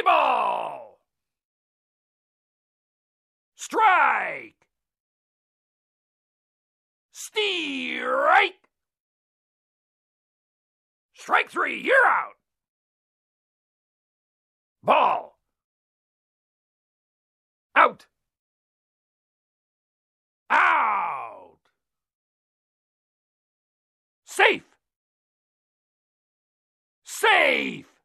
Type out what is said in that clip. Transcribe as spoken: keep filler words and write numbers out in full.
ball! Strike! Strike! Strike three, you're out! Ball! Out! Out! Safe! Safe!